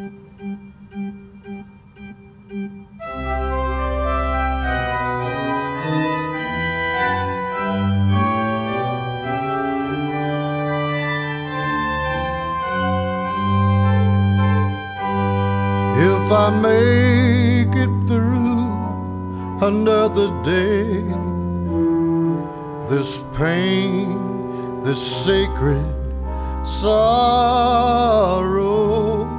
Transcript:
If I make it through another day, this pain, this sacred sorrow,